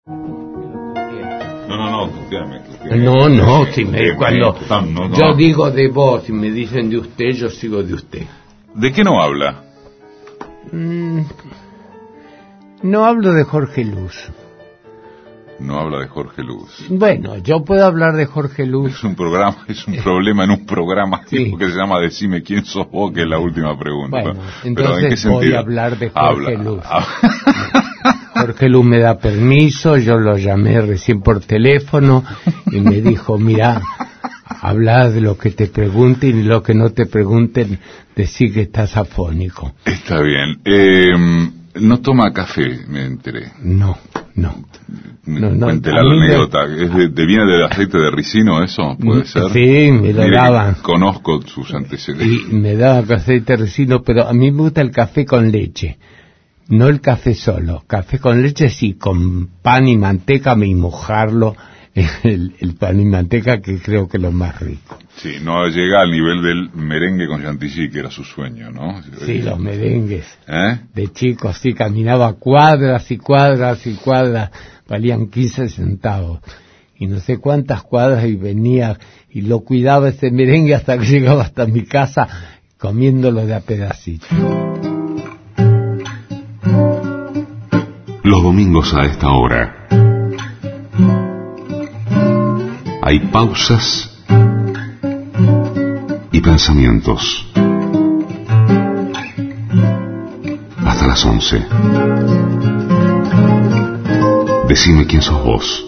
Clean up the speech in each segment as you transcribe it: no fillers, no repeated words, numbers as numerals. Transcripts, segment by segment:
No, tuteame. No, si cuando no. Yo digo de vos y me dicen de usted, yo sigo de usted. ¿De qué no habla? No hablo de Jorge Luz. No habla de Jorge Luz. Bueno, yo puedo hablar de Jorge Luz. Es un problema en un programa Sí. que se llama Decime quién sos vos, que es la última pregunta. Bueno, Pero ¿en qué entonces sentido? voy a hablar de Jorge Luz. Habla. Jorge Luz me da permiso, yo lo llamé recién por teléfono y me dijo, mira, habla de lo que te pregunten y lo que no te pregunten, decí que estás afónico. Está bien. No toma café, me enteré. No. Cuéntela la anécdota. ¿Viene del aceite de ricino eso? ¿Puede ser? Sí, me lo Mire, daban. Conozco sus antecedentes. Y me daban aceite de ricino, pero a mí me gusta el café con leche. No el café solo. Café con leche sí, con pan y manteca, y mojarlo el pan y manteca, que creo que es lo más rico. Sí, no llega al nivel del merengue con chantilly, que era su sueño, ¿no? Sí, los merengues. ¿Eh? De chico, sí, caminaba cuadras y cuadras y cuadras, valían 15 centavos. Y no sé cuántas cuadras y venía y lo cuidaba ese merengue hasta que llegaba hasta mi casa comiéndolo de a pedacitos. Los domingos a esta hora hay pausas y pensamientos. Hasta las 11. Decime quién sos vos.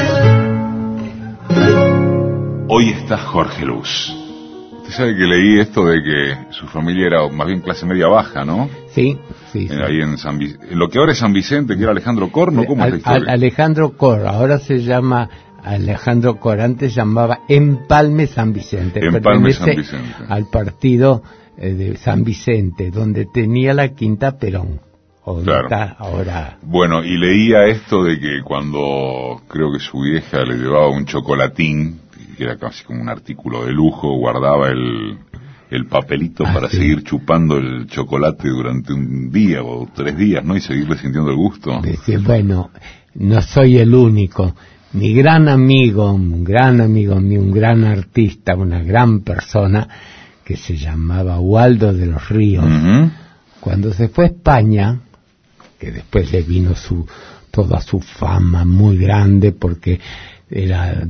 Hoy está Jorge Luz. Usted sabe que leí esto de que su familia era más bien clase media baja, ¿no? Sí. Ahí en lo que ahora es San Vicente, que era Alejandro Corno, ¿cómo es la historia? Alejandro Cor, ahora se llama Alejandro Cor, antes llamaba Empalme San Vicente. Empalme San Vicente. Al partido de San Vicente, donde tenía la Quinta Perón. Claro. Está ahora. Bueno, y leía esto de que cuando creo que su vieja le llevaba un chocolatín, que era casi como un artículo de lujo, guardaba el papelito para seguir chupando el chocolate durante un día o 3 días, ¿no? Y seguirle sintiendo el gusto. Decir, bueno, no soy el único. Mi gran amigo mío, un gran artista, una gran persona, que se llamaba Waldo de los Ríos, cuando se fue a España, que después le vino toda su fama muy grande, porque era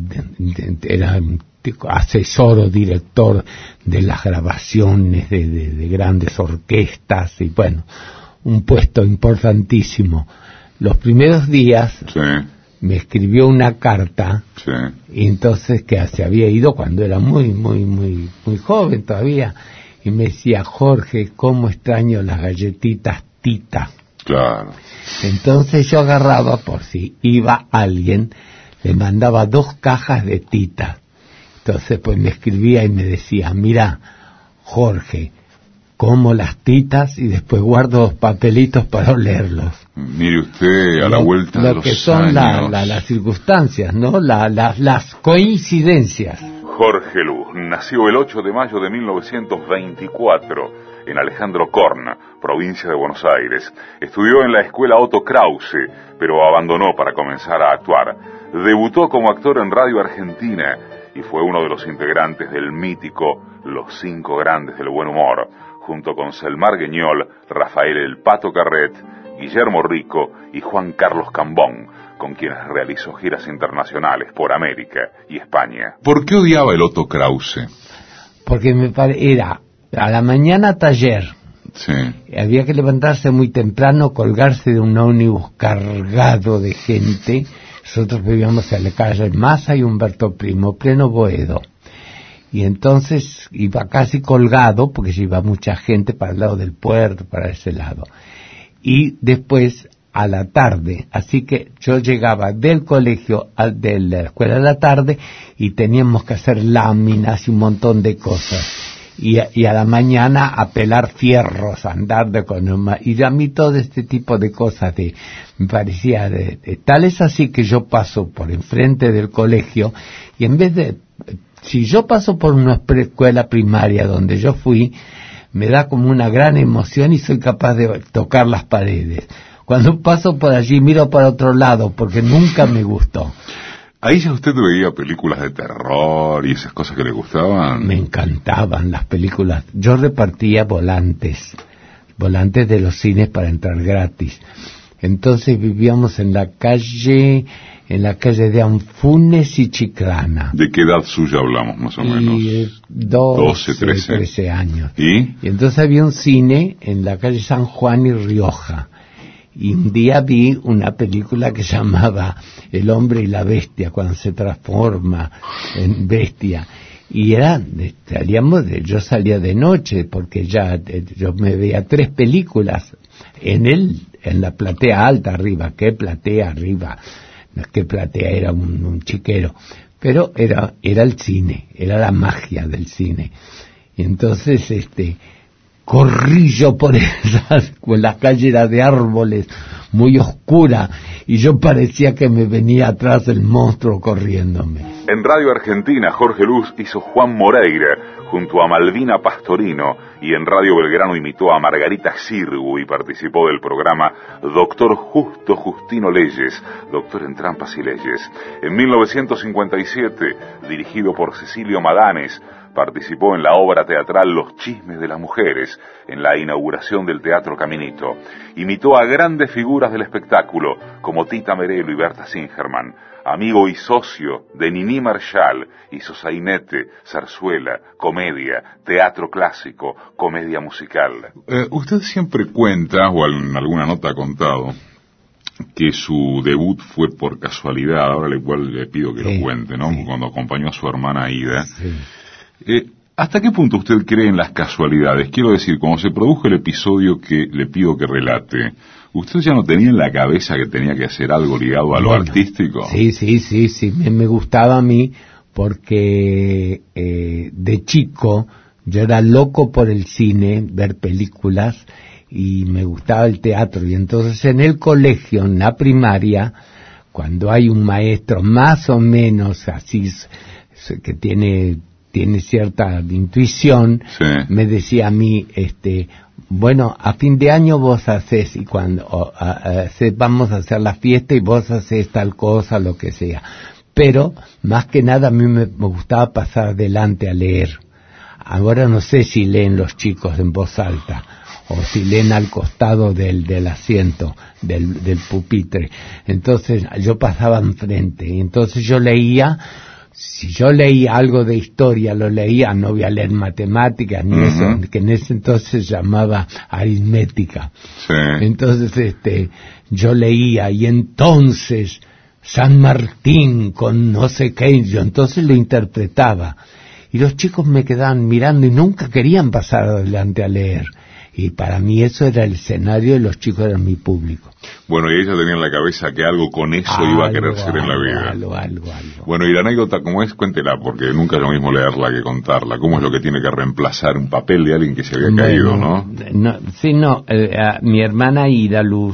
asesor o director de las grabaciones de grandes orquestas, y bueno, un puesto importantísimo. Los primeros días me escribió una carta, y entonces que se había ido cuando era muy joven todavía, y me decía, Jorge, cómo extraño las galletitas Tita. Claro. Entonces yo agarraba, por si iba alguien, le mandaba 2 cajas de Tita. Entonces pues me escribía y me decía, mira, Jorge, como las titas y después guardo 2 papelitos para olerlos. Mire usted, a la vuelta de los años. Lo que son las circunstancias, ¿no? Las coincidencias. Jorge Luz nació el 8 de mayo de 1924 en Alejandro Korn, provincia de Buenos Aires. Estudió en la escuela Otto Krause, pero abandonó para comenzar a actuar. Debutó como actor en Radio Argentina y fue uno de los integrantes del mítico Los 5 Grandes del Buen Humor, junto con Selmar Guiñol, Rafael El Pato Carret, Guillermo Rico y Juan Carlos Cambón, con quienes realizó giras internacionales por América y España. ¿Por qué odiaba el Otto Krause? Porque era a la mañana taller. Sí. Había que levantarse muy temprano, colgarse de un ómnibus cargado de gente. Nosotros vivíamos en la calle Maza y Humberto Primo, pleno Boedo. Y entonces iba casi colgado, porque se iba mucha gente para el lado del puerto, para ese lado. Y después a la tarde, así que yo llegaba del colegio, de la escuela a la tarde, y teníamos que hacer láminas y un montón de cosas. Y a la mañana a pelar fierros, a andar y a mí todo este tipo de cosas me parecía tal es así que yo paso por enfrente del colegio, y en vez de, si yo paso por una escuela primaria donde yo fui, me da como una gran emoción y soy capaz de tocar las paredes. Cuando paso por allí miro para otro lado porque nunca me gustó. ¿Ahí ya usted veía películas de terror y esas cosas que le gustaban? Me encantaban las películas. Yo repartía volantes de los cines para entrar gratis. Entonces vivíamos en la calle de Anfunes y Chiclana. ¿De qué edad suya hablamos, más o menos? 12, 13 años. ¿Y? Y entonces había un cine en la calle San Juan y Rioja. Y un día vi una película que se llamaba El hombre y la bestia, cuando se transforma en bestia. Y yo salía de noche, porque yo me veía 3 películas en la platea alta arriba. ¿Qué platea arriba? No es que platea, era un chiquero. Pero era el cine, era la magia del cine. Y entonces, corrí yo por la calle era de árboles, muy oscura, y yo parecía que me venía atrás el monstruo corriéndome. En Radio Argentina, Jorge Luz hizo Juan Moreira junto a Malvina Pastorino, y en Radio Belgrano imitó a Margarita Xirgu y participó del programa Doctor Justo Justino Leyes, doctor en trampas y leyes. En 1957, dirigido por Cecilio Madanes, participó en la obra teatral Los Chismes de las Mujeres, en la inauguración del Teatro Caminito. Imitó a grandes figuras del espectáculo, como Tita Merelo y Berta Singerman. Amigo y socio de Nini Marshall, hizo sainete, zarzuela, comedia, teatro clásico, comedia musical. Usted siempre cuenta, o en alguna nota ha contado, que su debut fue por casualidad. Ahora le pido que lo cuente, ¿no? Sí. Cuando acompañó a su hermana Aida. Sí. ¿Hasta qué punto usted cree en las casualidades? Quiero decir, cuando se produjo el episodio que le pido que relate, ¿usted ya no tenía en la cabeza que tenía que hacer algo ligado a lo artístico? Sí, me gustaba a mí porque de chico yo era loco por el cine, ver películas, y me gustaba el teatro. Y entonces en el colegio, en la primaria, cuando hay un maestro más o menos así, que tiene cierta intuición, sí, me decía a mí, bueno, a fin de año vos hacés, y cuando vamos a hacer la fiesta y vos hacés tal cosa, lo que sea. Pero, más que nada, a mí me gustaba pasar adelante a leer. Ahora no sé si leen los chicos en voz alta, o si leen al costado del asiento, del pupitre. Entonces, yo pasaba enfrente, y entonces yo leía. Si yo leía algo de historia, lo leía, no voy a leer matemáticas ni eso, que en ese entonces se llamaba aritmética. Sí. Entonces, yo leía, y entonces San Martín con no sé qué, yo entonces lo interpretaba. Y los chicos me quedaban mirando y nunca querían pasar adelante a leer. Y para mí eso era el escenario y los chicos eran mi público. Bueno, y ella tenía en la cabeza que algo con eso iba a querer ser en la vida. Algo. Bueno, y la anécdota, ¿cómo es? Cuéntela, porque nunca es lo mismo leerla que contarla. ¿Cómo es lo que tiene que reemplazar un papel de alguien que se había caído, no? Mi hermana Ida Luz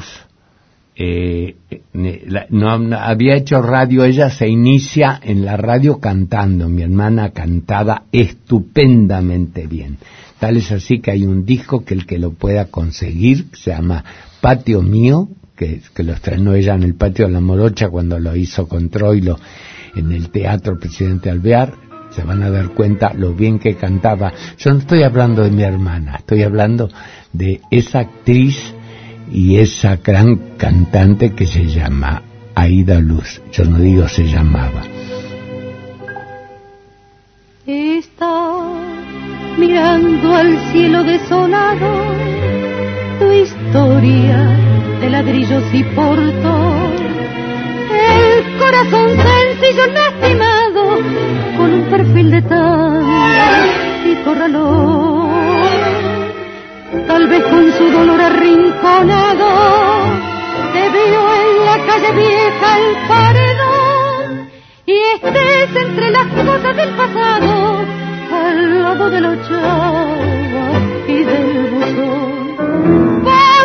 no había hecho radio. Ella se inicia en la radio cantando. Mi hermana cantaba estupendamente bien. Tal es así que hay un disco que el que lo pueda conseguir se llama Patio Mío, que lo estrenó ella en el Patio de la Morocha cuando lo hizo con Troilo en el Teatro Presidente Alvear. Se van a dar cuenta lo bien que cantaba. Yo no estoy hablando de mi hermana, estoy hablando de esa actriz y esa gran cantante que se llama Aida Luz. Yo no digo se llamaba. Mirando al cielo desolado, tu historia de ladrillos y portos, el corazón sencillo lastimado, con un perfil de tal y corralón, tal vez con su dolor arrinconado, te vio en la calle vieja el paredón, y estés entre las cosas del pasado, al lado de la ochava y del buzón.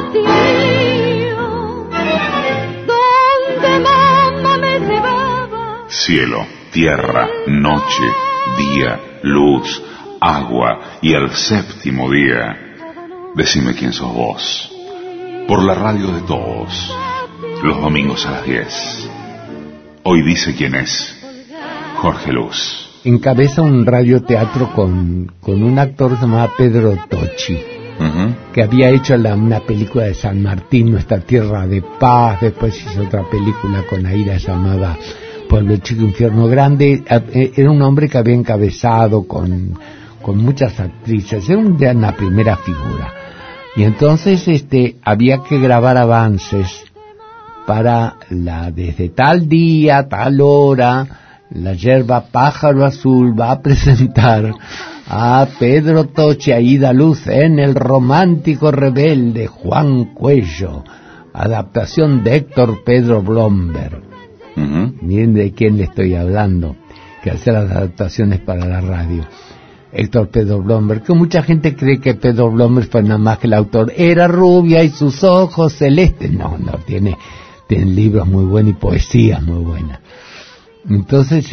Patio, donde mamá me llevaba. Cielo, tierra, noche, día, luz, agua, y el séptimo día, decime quién sos vos. por la radio de todos, los domingos a las 10. Hoy dice quién es, Jorge Luz. Encabeza un radioteatro con un actor que se llamaba Pedro Tocci, que había hecho una película de San Martín, Nuestra Tierra de Paz. Después hizo otra película con Aida, se llamaba Pueblo Chico, Infierno Grande. Era un hombre que había encabezado con muchas actrices, era una primera figura. Y entonces había que grabar avances para desde tal día, tal hora, la yerba Pájaro Azul va a presentar a Pedro Tocci, Aida Luz en El Romántico Rebelde, Juan Cuello, adaptación de Héctor Pedro Blomberg. Miren de quién le estoy hablando, que hace las adaptaciones para la radio. Héctor Pedro Blomberg, que mucha gente cree que Pedro Blomberg fue nada más que el autor. Era rubia y sus ojos celestes. No, tiene libros muy buenos y poesías muy buenas. Entonces,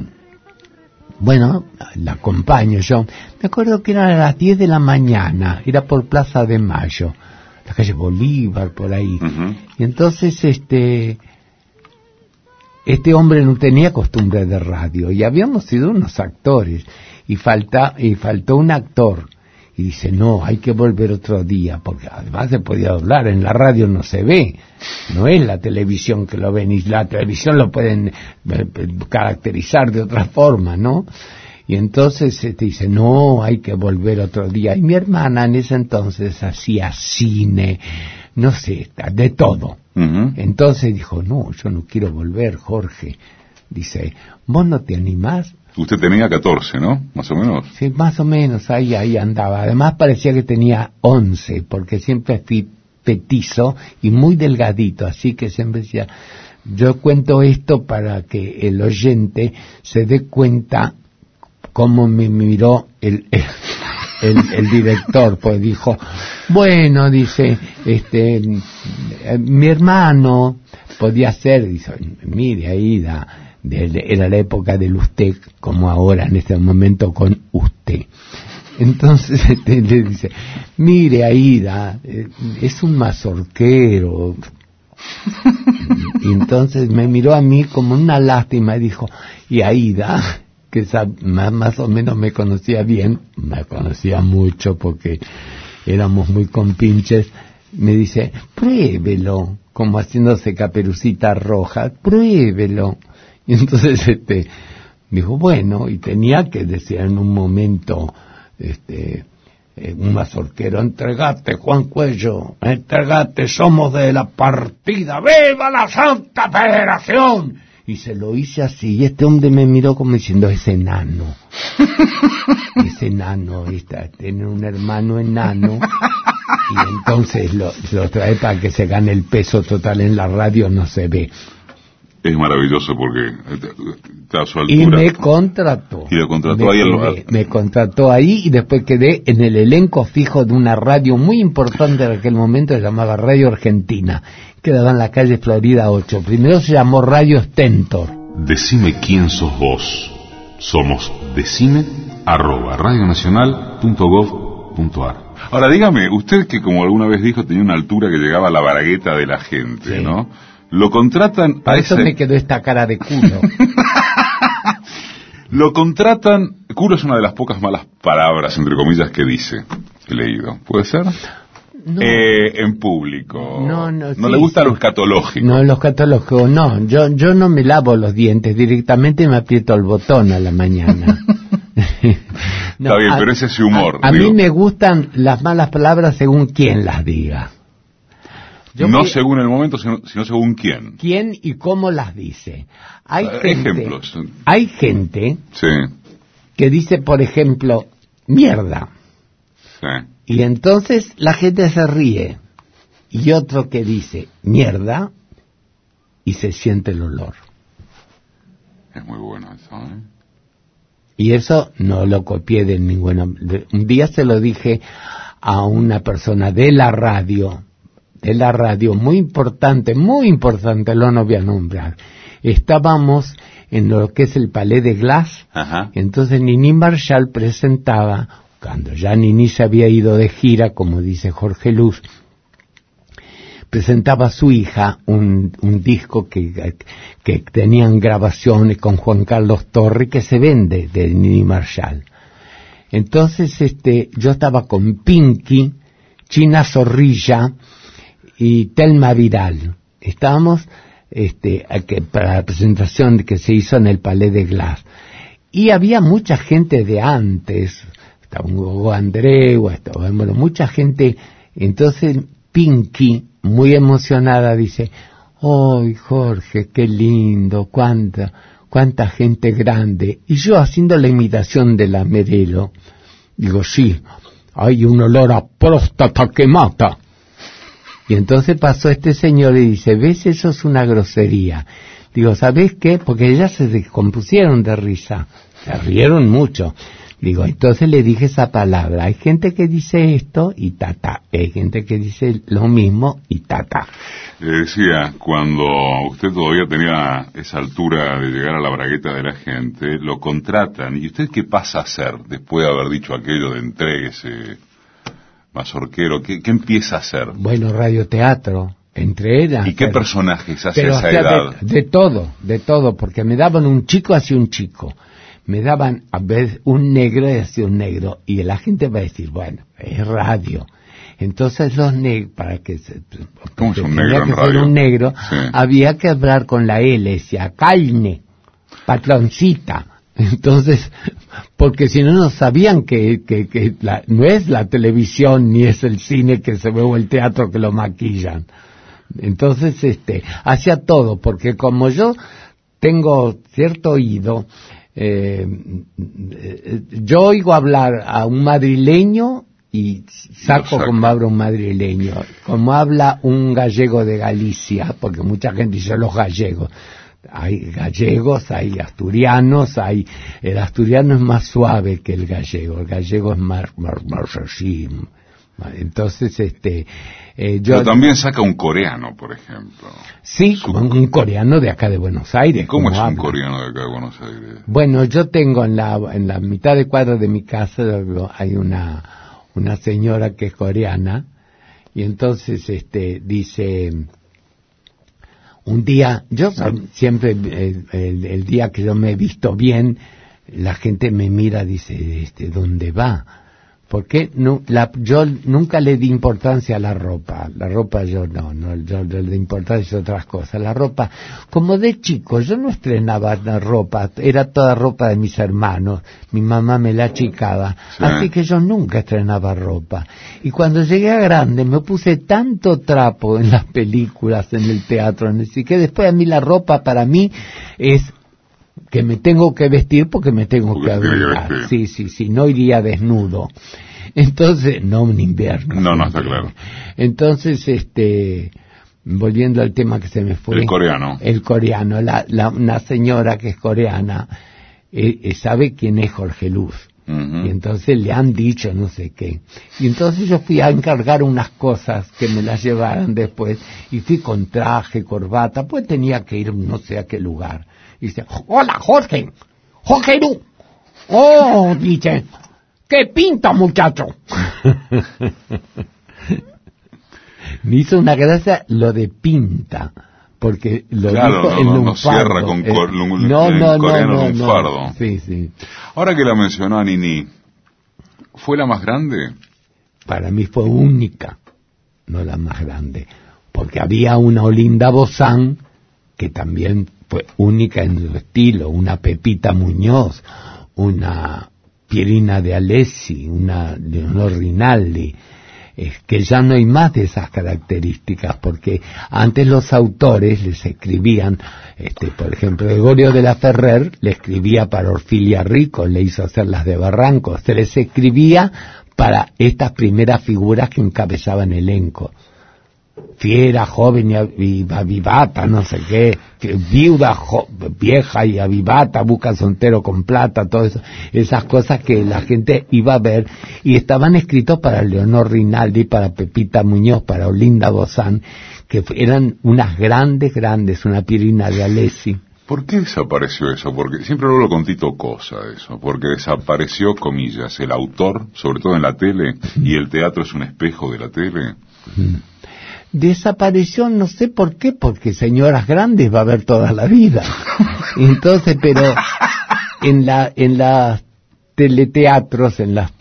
bueno, la acompaño yo. Me acuerdo que eran a las 10 de la mañana, era por Plaza de Mayo, la calle Bolívar, por ahí. Y entonces, este hombre no tenía costumbre de radio, y habíamos sido unos actores, y faltó un actor. Y dice, no, hay que volver otro día, porque además se podía hablar, en la radio no se ve, no es la televisión que lo ven, y la televisión lo pueden caracterizar de otra forma, ¿no? Y entonces dice, no, hay que volver otro día. Y mi hermana en ese entonces hacía cine, no sé, de todo. Entonces dijo, no, yo no quiero volver, Jorge. Dice, ¿vos no te animás? Usted tenía 14, ¿no? Más o menos. Sí, más o menos, ahí andaba. Además parecía que tenía 11, porque siempre fui petizo y muy delgadito, así que siempre decía... Yo cuento esto para que el oyente se dé cuenta cómo me miró el director, pues dijo, bueno, dice, mi hermano podía ser, dice, mire, Aida, era la época del usted, como ahora en este momento con usted. Entonces le dice, mire, Aida, es un mazorquero. Y entonces me miró a mí como una lástima y dijo, y Aida, que más o menos me conocía bien, me conocía mucho porque éramos muy compinches, me dice, pruébelo, como haciéndose Caperucita Roja, pruébelo. Y entonces dijo, bueno, y tenía que decir en un momento, un mazorquero, entregate, Juan Cuello, entregate, somos de la partida, ¡viva la Santa Federación! Y se lo hice así, y este hombre me miró como diciendo, ese enano, tiene un hermano enano, y entonces lo trae para que se gane el peso total en la radio, no se ve. Es maravilloso porque está a su altura. Y me contrató. Y lo contrató me contrató ahí y después quedé en el elenco fijo de una radio muy importante en aquel momento, se llamaba Radio Argentina, quedaba en la calle Florida 8. Primero se llamó Radio Stentor. Decime quién sos vos. Somos decime@radionacional.gov.ar. Ahora dígame, usted que como alguna vez dijo tenía una altura que llegaba a la bragueta de la gente, sí, ¿no? Lo contratan... Para eso me quedó esta cara de culo. Lo contratan... Culo es una de las pocas malas palabras, entre comillas, que dice. He leído. ¿Puede ser? No. En público. No sí, le gusta lo escatológico. No, lo escatológico, no. Yo no me lavo los dientes. Directamente me aprieto el botón a la mañana. No, está bien, pero ese es su humor. A mí me gustan las malas palabras según quien las diga. Según el momento, sino según quién. ¿Quién y cómo las dice? Ejemplos. Hay gente sí, que dice, por ejemplo, mierda. Sí. Y entonces la gente se ríe. Y otro que dice mierda y se siente el olor. Es muy bueno eso, ¿eh? Y eso no lo copié de ninguna... Un día se lo dije a una persona de la radio, muy importante, lo no voy a nombrar. Estábamos en lo que es el Palais de Glace. Ajá. Entonces Nini Marshall presentaba, cuando ya Nini se había ido de gira, como dice Jorge Luz, presentaba a su hija un disco que tenían grabaciones con Juan Carlos Torre, que se vende, de Nini Marshall. Entonces yo estaba con Pinky, China Zorrilla y Telma Vidal. Estábamos para la presentación que se hizo en el Palais de Glace. Y había mucha gente de antes, estaba un Gogo Andreu, bueno, mucha gente. Entonces Pinky, muy emocionada, dice: ¡ay, Jorge, qué lindo! ¡Cuánta gente grande! Y yo, haciendo la imitación de la Merelo, digo: sí, hay un olor a próstata que mata. Y entonces pasó este señor y dice: ¿ves? Eso es una grosería. Digo: ¿sabés qué? Porque ellas se descompusieron de risa, se rieron mucho. Digo, entonces le dije esa palabra: hay gente que dice esto y tata, hay gente que dice lo mismo y tata. Le decía, cuando usted todavía tenía esa altura de llegar a la bragueta de la gente, lo contratan. ¿Y usted qué pasa a hacer después de haber dicho aquello de entréguese, mazorquero? ¿Qué empieza a hacer? Bueno, radioteatro, entre ellas. ¿Y qué personajes hace a esa edad? De todo, porque me daban un chico hacia un chico. Me daban a veces un negro y hacia un negro. Y la gente va a decir: bueno, es radio. Entonces los negros, para que ¿cómo es un negro en radio? Ser un negro, sí. Había que hablar con la L, decía: calne, patroncita. Entonces, porque si no, no sabían que no es la televisión ni es el cine que se ve o el teatro que lo maquillan. Entonces, hacía todo, porque como yo tengo cierto oído, yo oigo hablar a un madrileño y saco como habla un madrileño, como habla un gallego de Galicia, porque mucha gente dice los gallegos. Hay gallegos, hay asturianos, el asturiano es más suave que el gallego es más así. Entonces, pero también saca un coreano, por ejemplo. Sí, como un coreano de acá de Buenos Aires. ¿Cómo es un coreano de acá de Buenos Aires? Bueno, yo tengo en la mitad de cuadra de mi casa hay una señora que es coreana, y entonces dice: un día, yo siempre, el día que yo me he visto bien, la gente me mira, dice: ¿dónde va? Porque yo nunca le di importancia a la ropa yo yo le di importancia a otras cosas. La ropa, como de chico, yo no estrenaba la ropa, era toda ropa de mis hermanos, mi mamá me la achicaba, sí. Así que yo nunca estrenaba ropa. Y cuando llegué a grande me puse tanto trapo en las películas, en el teatro, así que después a mí la ropa para mí es que me tengo que vestir porque me tengo que abrigar. Sí, no iría desnudo. Entonces, no en invierno. No, está claro. Entonces, volviendo al tema que se me fue. El coreano, una señora que es coreana, sabe quién es Jorge Luz. Uh-huh. Y entonces le han dicho no sé qué. Y entonces yo fui a encargar unas cosas que me las llevaran después, y fui con traje, corbata, pues tenía que ir no sé a qué lugar. Y dice: hola, Jorge Luz. Oh, dice, ¿qué pinta, muchacho? Me hizo una gracia lo de pinta, porque lo dijo en lunfardo. No cierra con coreano lunfardo. Sí. Ahora que la mencionó a Nini, ¿fue la más grande? Para mí fue única, no la más grande, porque había una Olinda Bozán que también fue única en su estilo, una Pepita Muñoz, una Pierina de Alessi, una Leonor Rinaldi, que ya no hay más de esas características, porque antes los autores les escribían, por ejemplo, Gregorio de la Ferrer le escribía para Orfilia Rico, le hizo hacer las de Barranco, se les escribía para estas primeras figuras que encabezaban elenco. Fiera, joven y avivata, no sé qué, viuda, vieja y avivata, busca soltero con plata, todo eso, esas cosas que la gente iba a ver, y estaban escritos para Leonor Rinaldi, para Pepita Muñoz, para Olinda Bozán, que eran unas grandes, una Pierina de Alessi. ¿Por qué desapareció eso? Porque siempre hablo con Tito Cosa eso, porque desapareció, comillas, el autor, sobre todo en la tele, y el teatro es un espejo de la tele. desapareció, no sé por qué, porque señoras grandes va a haber toda la vida. Entonces, pero en las teleteatros, en las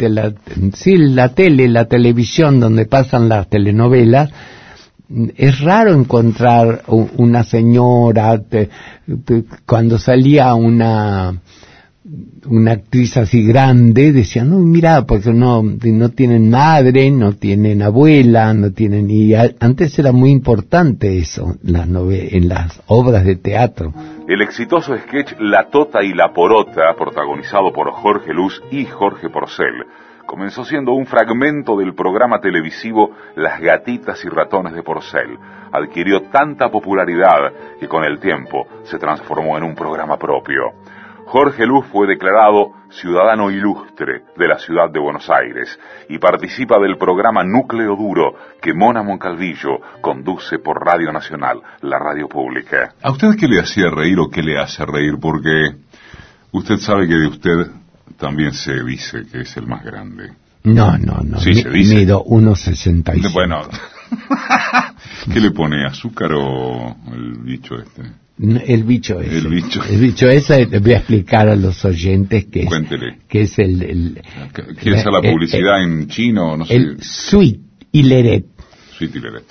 la televisión donde pasan las telenovelas, es raro encontrar una señora. Cuando salía una actriz así grande, decían, no, mira, porque no tienen madre, no tienen abuela, no tienen... Y antes era muy importante eso, en las obras de teatro. El exitoso sketch La Tota y la Porota, protagonizado por Jorge Luz y Jorge Porcel, comenzó siendo un fragmento del programa televisivo Las Gatitas y Ratones de Porcel. Adquirió tanta popularidad que con el tiempo se transformó en un programa propio. Jorge Luz fue declarado ciudadano ilustre de la ciudad de Buenos Aires y participa del programa Núcleo Duro que Mona Moncalvillo conduce por Radio Nacional, la radio pública. ¿A usted qué le hacía reír o qué le hace reír? Porque usted sabe que de usted también se dice que es el más grande. No. Sí, se dice. Mido 1,65. Bueno, ¿qué le pone? ¿Azúcar o el bicho este? El bicho ese. El bicho. El bicho ese, le voy a explicar a los oyentes que Cuéntele. Que es el ¿Quiere hacer la publicidad en chino? No sé. El Sweet Hileret. Sweet Hileret.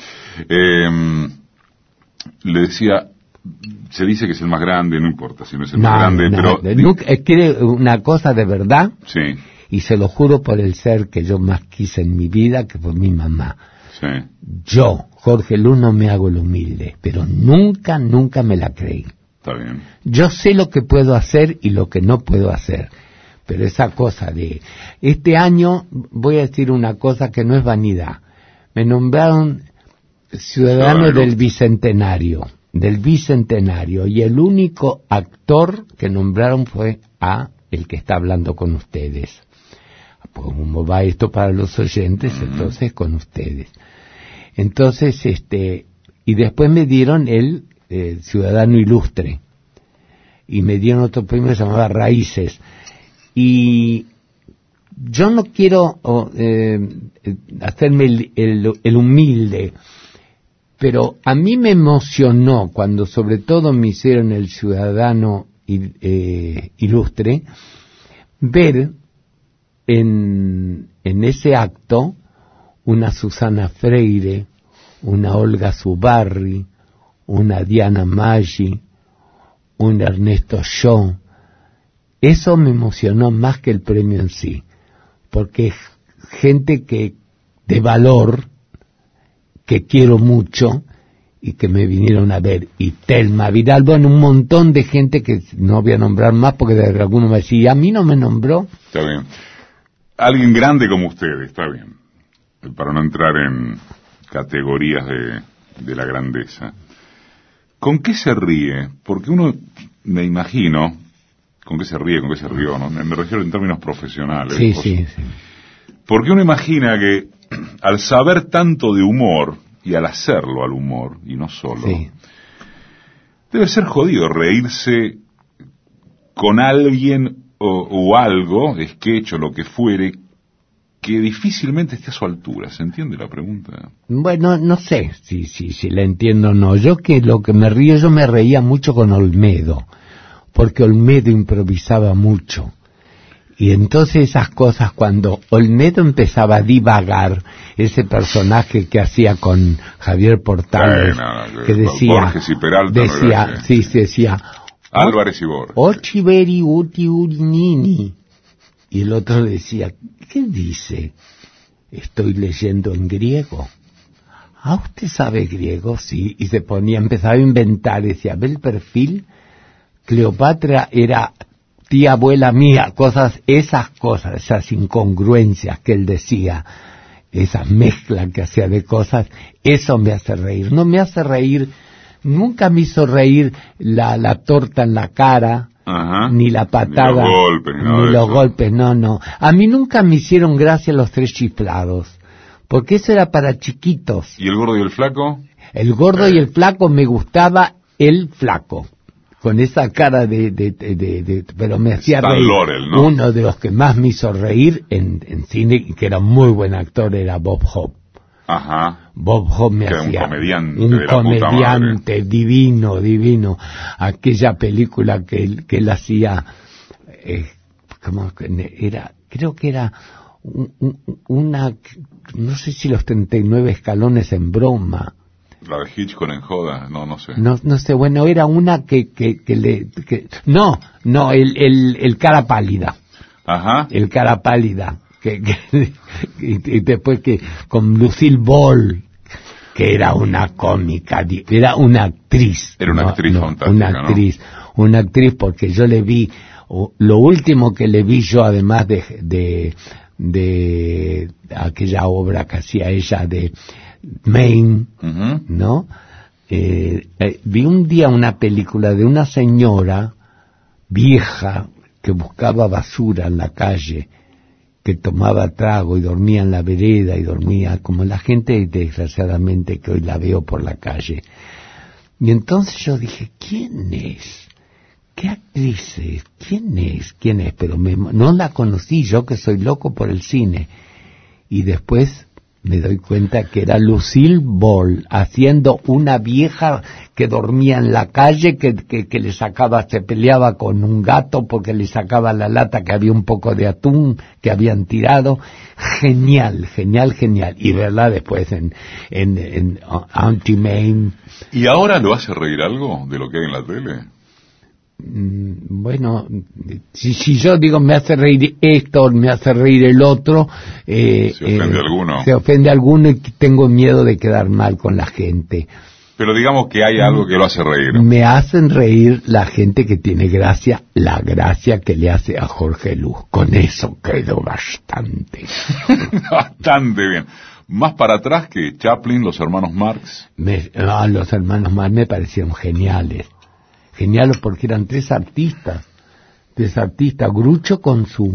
Le decía, se dice que es el más grande, no importa si no es el más grande, pero... Quiere una cosa de verdad, sí. Y se lo juro por el ser que yo más quise en mi vida, que fue mi mamá. Sí. Yo, Jorge Luz, no me hago el humilde, pero nunca me la creí. Está bien. Yo sé lo que puedo hacer y lo que no puedo hacer, pero esa cosa de... Este año voy a decir una cosa que no es vanidad. Me nombraron ciudadano del Bicentenario, y el único actor que nombraron fue el que está hablando con ustedes. Pues, ¿cómo va esto para los oyentes? Entonces, con ustedes. Entonces, y después me dieron el ciudadano ilustre, y me dieron otro premio que se llamaba Raíces, y yo no quiero hacerme el humilde, pero a mí me emocionó cuando sobre todo me hicieron el ciudadano ilustre, ver en ese acto una Susana Freire, una Olga Zubarri, una Diana Maggi, un Ernesto Shaw. Eso me emocionó más que el premio en sí, porque es gente de valor, que quiero mucho y que me vinieron a ver. Y Telma Vidal, bueno, un montón de gente que no voy a nombrar más porque de alguno me decía, a mí no me nombró. Está bien. Alguien grande como usted, está bien. Para no entrar en categorías de la grandeza. ¿Con qué se ríe? Porque uno, me imagino, ¿con qué se ríe? ¿Con qué se rió? ¿No? Me refiero en términos profesionales. Sí. Porque uno imagina que al saber tanto de humor, y al hacerlo al humor, y no solo, debe ser jodido reírse con alguien o algo, sketch o lo que fuere, que difícilmente esté a su altura. ¿Se entiende la pregunta? Bueno, no sé si la entiendo o no. Yo me reía mucho con Olmedo, porque Olmedo improvisaba mucho. Y entonces esas cosas, cuando Olmedo empezaba a divagar, ese personaje que hacía con Javier Portales, que decía... Borges y Peralta. Decía... Álvarez y Borges. Ochiveri uti urinini. Y el otro le decía, ¿qué dice? Estoy leyendo en griego. ¿Usted sabe griego? Sí. Y empezaba a inventar, decía, ve el perfil, Cleopatra era tía abuela mía, esas incongruencias que él decía, esa mezcla que hacía de cosas, eso me hace reír. No me hace reír, nunca me hizo reír la torta en la cara, ni la patada, ni los golpes, no. A mí nunca me hicieron gracia los tres chiflados, porque eso era para chiquitos. ¿Y el gordo y el flaco? El gordo y el flaco, me gustaba el flaco, con esa cara pero me hacía reír. Laurel, ¿no? Uno de los que más me hizo reír en cine, que era muy buen actor, era Bob Hope. Ajá. Bob Hope me que hacía un comediante divino. Aquella película que él hacía, como era, creo que era una, no sé si los 39 escalones en broma. La de Hitchcock en joda, no sé. No sé, bueno, era una no, el cara pálida. Ajá. El cara pálida. Y después que con Lucille Ball, que era una cómica, era una actriz. Era una actriz fantástica, una actriz porque yo le vi, lo último que le vi yo, además de aquella obra que hacía ella de Maine, ¿no? Vi un día una película de una señora vieja que buscaba basura en la calle, que tomaba trago y dormía en la vereda y dormía como la gente, desgraciadamente, que hoy la veo por la calle. Y entonces yo dije, ¿quién es? ¿Qué actriz es? ¿Quién es? Pero no la conocí, yo que soy loco por el cine. Y después me doy cuenta que era Lucille Ball haciendo una vieja que dormía en la calle, que le sacaba, se peleaba con un gato porque le sacaba la lata que había un poco de atún que habían tirado. Genial. Y verla después en Auntie Mame. ¿Y ahora lo hace reír algo de lo que hay en la tele? Bueno, si yo digo me hace reír esto, me hace reír el otro, se ofende alguno y tengo miedo de quedar mal con la gente. Pero digamos que hay algo que lo hace reír. Me hacen reír la gente que tiene gracia, la gracia que le hace a Jorge Luz. Con eso quedó bastante. Bastante bien. Más para atrás que Chaplin, los hermanos Marx. Los hermanos Marx me parecieron geniales porque eran tres artistas, Groucho con su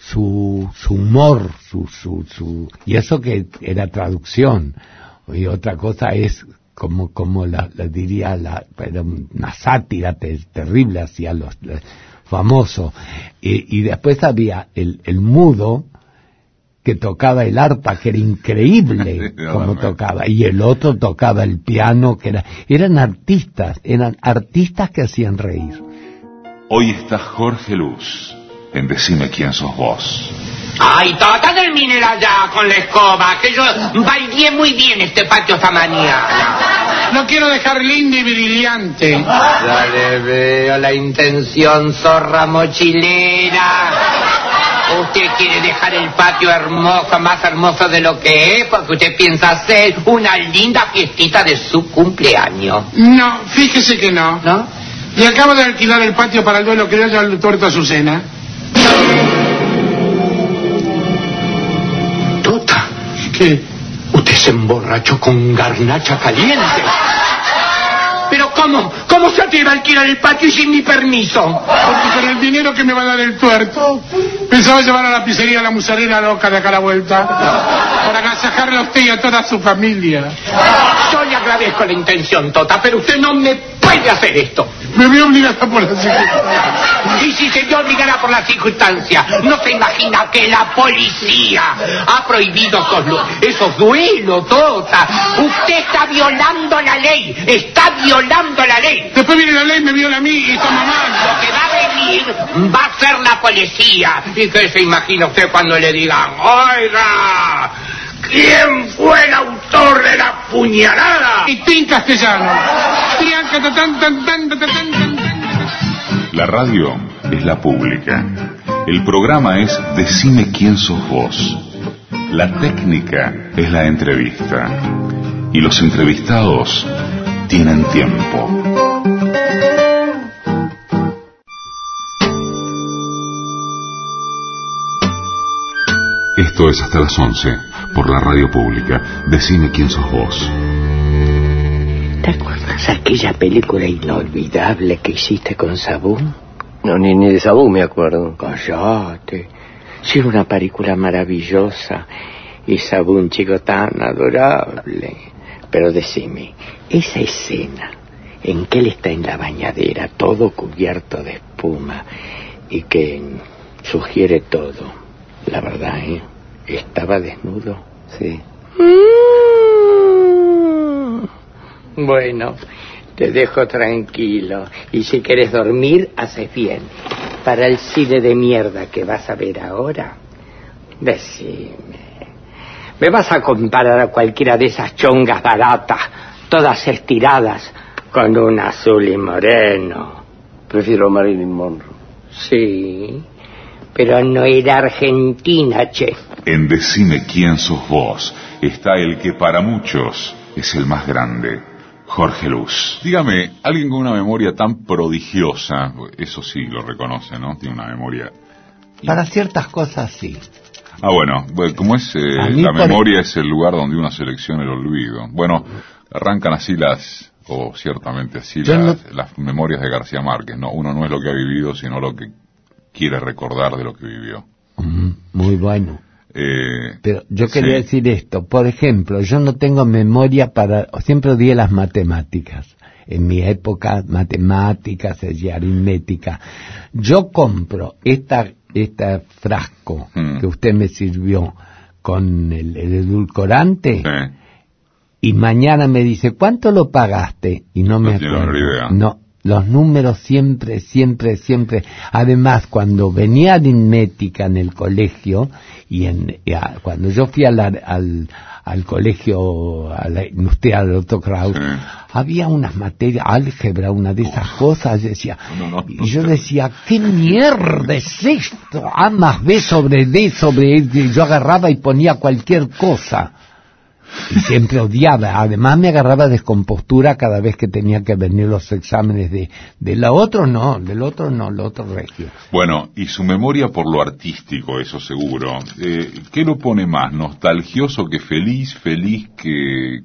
humor, y eso que era traducción, y otra cosa es como la diría era una sátira terrible hacia los famosos, y después había el mudo que tocaba el arpa, que era increíble como tocaba, y el otro tocaba el piano, que eran artistas que hacían reír. Hoy está Jorge Luz en Decime quién sos vos. Ay, Tota, termínela ya con la escoba, que yo baileé muy bien este patio esta mañana. No quiero dejar lindo y brillante. Ya le veo la intención, zorra mochilera. Usted quiere dejar el patio hermoso, más hermoso de lo que es, porque usted piensa hacer una linda fiestita de su cumpleaños. No, fíjese que no. ¿No? Y acabo de alquilar el patio para el duelo criollo al tuerto Azucena. Tota. ¿Qué? Usted se emborrachó con garnacha caliente. ¿Pero cómo? ¿Cómo se atreve a alquilar el patio y sin mi permiso? Porque con el dinero que me va a dar el tuerto, pensaba llevar a la pizzería la musarela loca de acá a la vuelta, para agasajarle a usted y a toda su familia. Yo le agradezco la intención, Tota, pero usted no me puede hacer esto. Me voy obligada por las circunstancias. Y si se vio obligada por las circunstancias, no se imagina que la policía ha prohibido esos duelos, Tota. Usted está violando la ley, Después viene la ley, me viola a mí y está mamando. Lo que va a venir va a ser la policía. ¿Y qué se imagina usted cuando le digan, oiga, ¿quién fue el autor de la puñalada? Y tin castellano. La radio es la pública. El programa es Decime quién sos vos. La técnica es la entrevista. Y los entrevistados tienen tiempo. Esto es hasta las 11 por la radio pública. Decime quién sos vos. ¿Te acuerdas aquella película inolvidable que hiciste con Sabú? No, ni de Sabú me acuerdo. Cállate. Sí, era una película maravillosa. Y Sabú, un chico tan adorable. Pero decime, esa escena en que él está en la bañadera, todo cubierto de espuma, y que sugiere todo, la verdad, estaba desnudo. Sí. Bueno, te dejo tranquilo. Y si quieres dormir, haces bien. Para el cine de mierda que vas a ver ahora, decime, ¿me vas a comparar a cualquiera de esas chongas baratas, todas estiradas, con un azul y moreno? Prefiero a Marilyn Monroe. Sí, pero no era argentina, che. En Decime quién sos vos está el que para muchos es el más grande, Jorge Luz. Dígame, alguien con una memoria tan prodigiosa, eso sí lo reconoce, ¿no? Tiene una memoria... Para ciertas cosas sí. Ah, bueno, como es la memoria es el lugar donde uno selecciona el olvido. Bueno, arrancan así ciertamente así las memorias de García Márquez, ¿no? Uno no es lo que ha vivido, sino lo que quiere recordar de lo que vivió. Muy bueno. Pero yo quería decir esto, por ejemplo, yo no tengo memoria siempre odié las matemáticas. En mi época, matemáticas y aritmética. Yo compro esta frasco que usted me sirvió con el edulcorante y mañana me dice, ¿cuánto lo pagaste? Y no me acuerdo. No, los números siempre. Además, cuando venía aritmética en el colegio cuando yo fui al colegio, al Otto Kraus, había unas materias, álgebra, una de esas cosas, yo decía, ¿qué mierda es esto? A más B sobre D sobre E, yo agarraba y ponía cualquier cosa. Y siempre odiaba, además me agarraba descompostura cada vez que tenía que venir los exámenes del otro regio. Bueno, y su memoria por lo artístico, eso seguro. ¿Qué lo pone más? ¿Nostalgioso que feliz que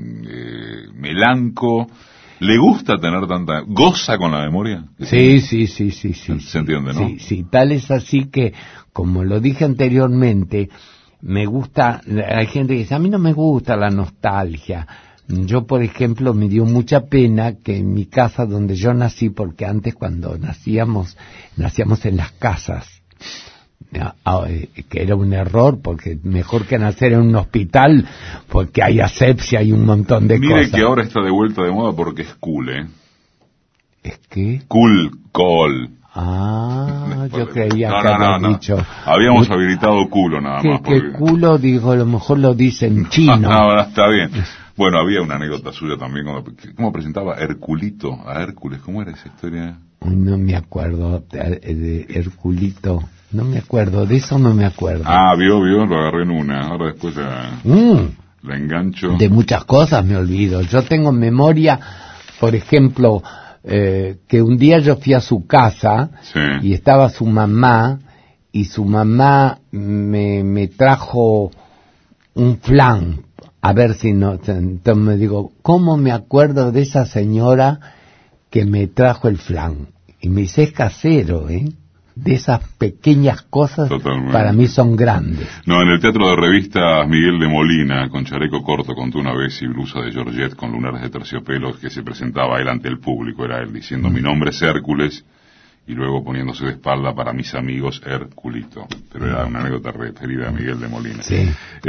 melanco? ¿Le gusta tener tanta... ¿Goza con la memoria? Sí. Se entiende, ¿no? Sí, tal es así que, como lo dije anteriormente, me gusta, hay gente que dice, a mí no me gusta la nostalgia. Yo, por ejemplo, me dio mucha pena que en mi casa donde yo nací, porque antes cuando nacíamos en las casas, que era un error, porque mejor que nacer en un hospital, porque hay asepsia y un montón de cosas. Mire que ahora está de vuelta de moda porque es cool, ¿eh? ¿Es qué? Cool. Yo creía que había dicho. Habíamos habilitado culo nada más. Que culo, digo, a lo mejor lo dice en chino. No, está bien. Bueno, había una anécdota suya también, ¿cómo presentaba Herculito a Hércules? ¿Cómo era esa historia? No me acuerdo de Herculito. No me acuerdo, de eso no me acuerdo. Vio, lo agarré en una. Ahora después la engancho. De muchas cosas me olvido. Yo tengo memoria, por ejemplo... que un día yo fui a su casa y estaba su mamá y su mamá me trajo un flan, a ver si no, entonces me digo, ¿cómo me acuerdo de esa señora que me trajo el flan? Y me dice, es casero, de esas pequeñas cosas. Totalmente. Para mí son grandes. No, en el teatro de revistas Miguel de Molina, con chaleco corto, contó una vez, y blusa de Georgette con lunares de terciopelo, que se presentaba él ante el público, era él diciendo, mi nombre es Hércules, y luego poniéndose de espalda para mis amigos, Herculito. Pero era una anécdota referida a Miguel de Molina. Sí.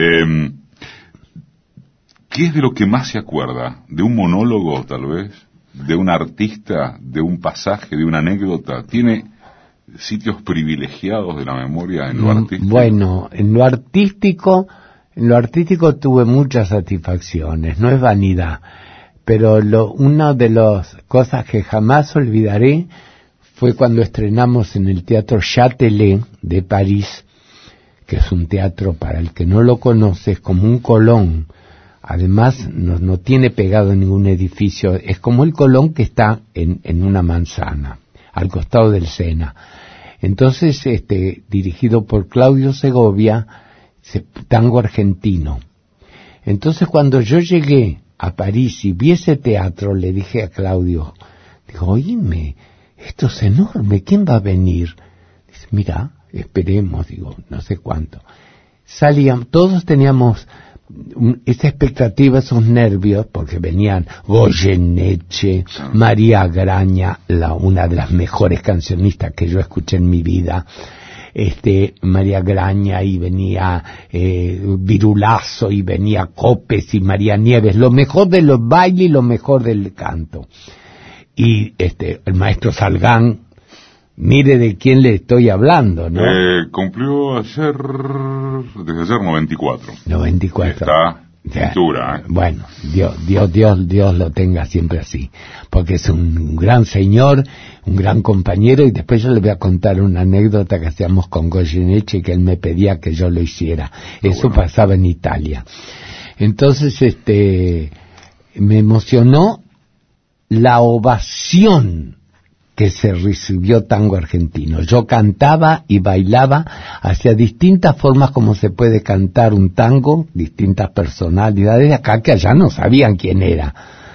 ¿Qué es de lo que más se acuerda? ¿De un monólogo, tal vez? ¿De un artista? ¿De un pasaje? ¿De una anécdota? ¿Tiene sitios privilegiados de la memoria en lo artístico? Bueno, en lo artístico tuve muchas satisfacciones, no es vanidad, pero una de las cosas que jamás olvidaré fue cuando estrenamos en el Teatro Châtelet de París, que es un teatro, para el que no lo conoce, es como un Colón. Además, no tiene pegado en ningún edificio, es como el Colón que está en una manzana, al costado del Sena. Entonces, dirigido por Claudio Segovia, tango argentino. Entonces, cuando yo llegué a París y vi ese teatro, le dije a Claudio, digo, oíme, esto es enorme, ¿quién va a venir? Dice, mira, esperemos, digo, no sé cuánto. Todos teníamos esa expectativa, esos nervios, porque venían Goyeneche, María Graña, una de las mejores cancionistas que yo escuché en mi vida, María Graña, y venía Virulazo, y venía Copes y María Nieves, lo mejor de los bailes y lo mejor del canto. Y el maestro Salgán, mire de quién le estoy hablando, ¿no? Cumplió desde ayer 94. 94. Está cintura, Bueno, Dios lo tenga siempre así, porque es un gran señor, un gran compañero, y después yo le voy a contar una anécdota que hacíamos con Goyeneche, que él me pedía que yo lo hiciera. Eso pasaba en Italia. Entonces, me emocionó la ovación que se recibió Tango Argentino. Yo cantaba y bailaba hacia distintas formas como se puede cantar un tango, distintas personalidades acá que allá no sabían quién era.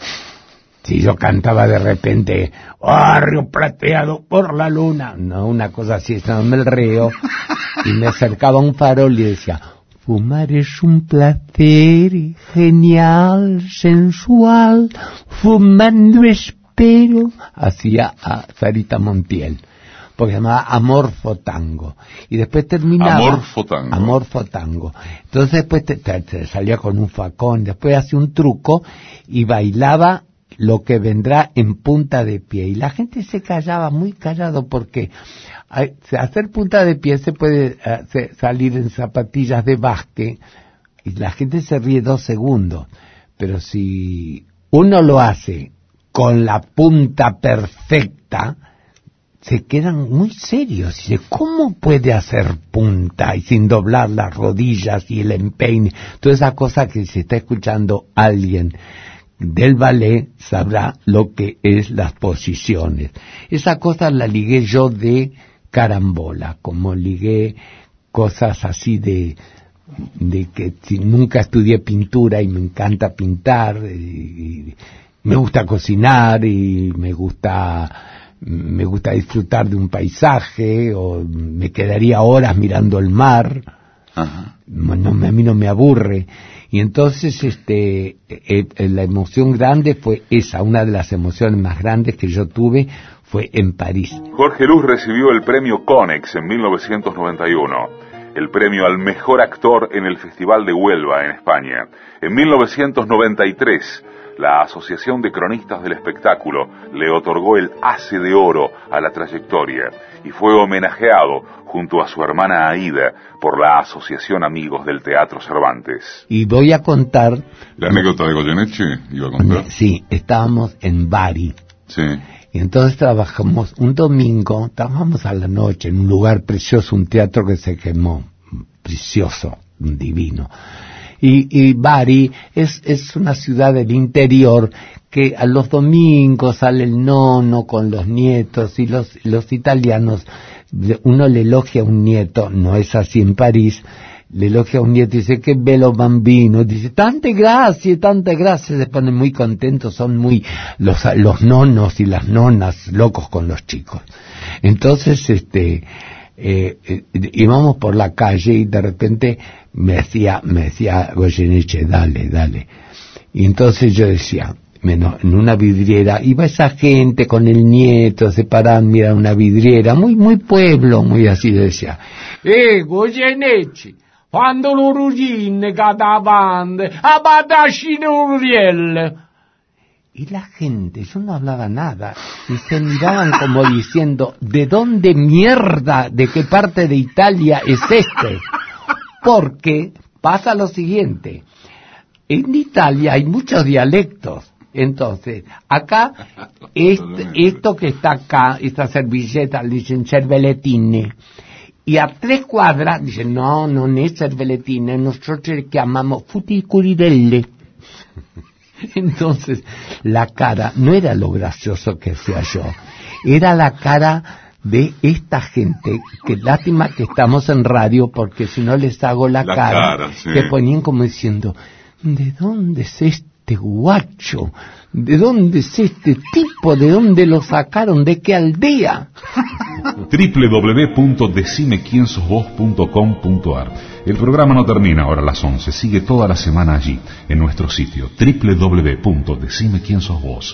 Si yo cantaba de repente, barrio plateado por la luna, no, una cosa así, estaba el reo, y me acercaba a un farol y decía, fumar es un placer genial, sensual, fumando espero, hacía a Sarita Montiel, porque se llamaba Amorfo Tango, y después terminaba Amorfo Tango. Entonces después te salía con un facón, después hacía un truco y bailaba Lo que vendrá en punta de pie, y la gente se callaba, muy callado, porque hacer punta de pie se puede salir en zapatillas de básquet y la gente se ríe 2 segundos, pero si uno lo hace con la punta perfecta, se quedan muy serios. Dice, ¿cómo puede hacer punta y sin doblar las rodillas y el empeine? Toda esa cosa que se está escuchando alguien del ballet sabrá lo que es las posiciones. Esa cosa la ligué yo de carambola, como ligué cosas así de que si nunca estudié pintura y me encanta pintar, y me gusta cocinar y me gusta disfrutar de un paisaje, o me quedaría horas mirando el mar. Ajá. A mí no me aburre. Y entonces la emoción grande fue esa, una de las emociones más grandes que yo tuve fue en París. Jorge Luz recibió el premio Conex en 1991, el premio al mejor actor en el Festival de Huelva en España. En 1993, la Asociación de Cronistas del Espectáculo le otorgó el Ace de Oro a la trayectoria y fue homenajeado junto a su hermana Aida por la Asociación Amigos del Teatro Cervantes. Y voy a contar... ¿La anécdota de Goyeneche iba a contar? Sí, estábamos en Bari. Sí. Y entonces trabajamos un domingo, trabajamos a la noche en un lugar precioso, un teatro que se quemó, precioso, divino. Y Bari es una ciudad del interior que a los domingos sale el nono con los nietos, y los italianos, uno le elogia a un nieto, no es así en París, le elogia a un nieto y dice, qué bello bambino, dice, tante gracias, se ponen muy contentos, son muy los nonos y las nonas locos con los chicos. Entonces, íbamos por la calle y de repente me decía Goyeneche, dale. Y entonces yo decía, en una vidriera, iba esa gente con el nieto, se paraban, mira una vidriera, muy pueblo, muy así, decía, Goyeneche, quando lo rugine cadavante, abadascinuriel. Y la gente, yo no hablaba nada, y se miraban como diciendo, ¿de dónde mierda, de qué parte de Italia es este? Porque pasa lo siguiente, en Italia hay muchos dialectos. Entonces, acá, esto que está acá, esta servilleta, le dicen cervelletine. Y a 3 cuadras, dicen, no es cervelletine, nosotros le llamamos futicurirelle. Entonces, la cara no era lo gracioso que sea yo, era la cara de esta gente, que lástima que estamos en radio, porque si no les hago la cara sí. Que ponían como diciendo, ¿de dónde es este guacho? ¿De dónde es este tipo? ¿De dónde lo sacaron? ¿De qué aldea? www.decimequiensosvos.com.ar. El programa no termina ahora a las 11, sigue toda la semana allí, en nuestro sitio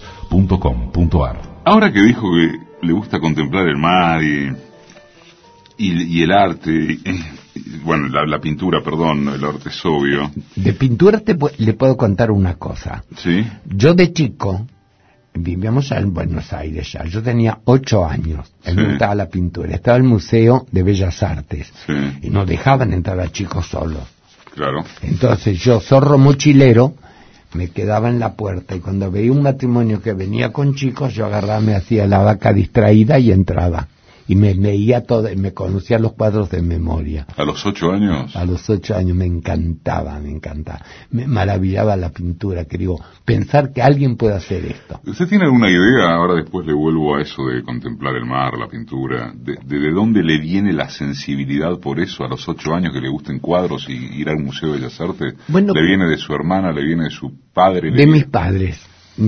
www.decimequiensosvos.com.ar. Ahora que dijo que le gusta contemplar el mar y Y el arte, bueno, la pintura, perdón, el arte es obvio. De pintura le puedo contar una cosa. ¿Sí? Yo de chico, vivíamos en Buenos Aires ya, yo tenía 8 años, me gustaba la pintura, estaba el Museo de Bellas Artes, y no dejaban entrar a chicos solos. Claro. Entonces yo, zorro mochilero, me quedaba en la puerta, y cuando veía un matrimonio que venía con chicos, yo agarraba, me hacía la vaca distraída y entraba. Y me veía todo, me conocía los cuadros de memoria. ¿A los 8 años? A los 8 años, me encantaba. Me maravillaba la pintura, que digo, pensar que alguien puede hacer esto. ¿Usted tiene alguna idea, ahora después le vuelvo a eso de contemplar el mar, la pintura, de dónde le viene la sensibilidad por eso a los 8 años, que le gusten cuadros y ir al Museo de Bellas Artes? Bueno, ¿le viene de su hermana, le viene de su padre? De mis padres.